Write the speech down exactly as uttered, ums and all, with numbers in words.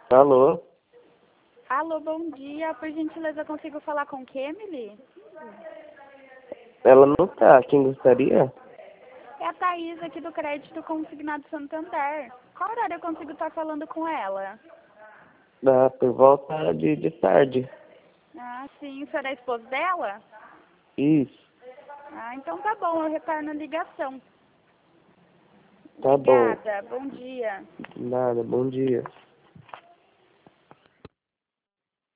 Alô? Alô, bom dia. Por gentileza, consigo falar com Kemily? Ela não tá. Quem gostaria? É a Thaís aqui do Crédito Consignado Santander. Qual horário eu consigo estar falando com ela? Dá por volta de, de tarde. Ah, sim. O senhor é esposo dela? Isso. Ah, então tá bom. Eu retorno a ligação. Tá bom. Obrigada. Bom dia. Nada. Bom dia.